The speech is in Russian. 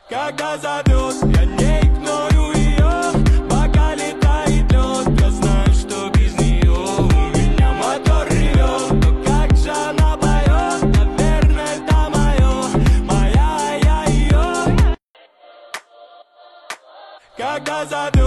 Когда зовет, я не игнорю ее. Пока летает лед, я знаю, что без нее у меня мотор ревет. Но как же она поет, наверное, это моя, я ее. Когда зовет.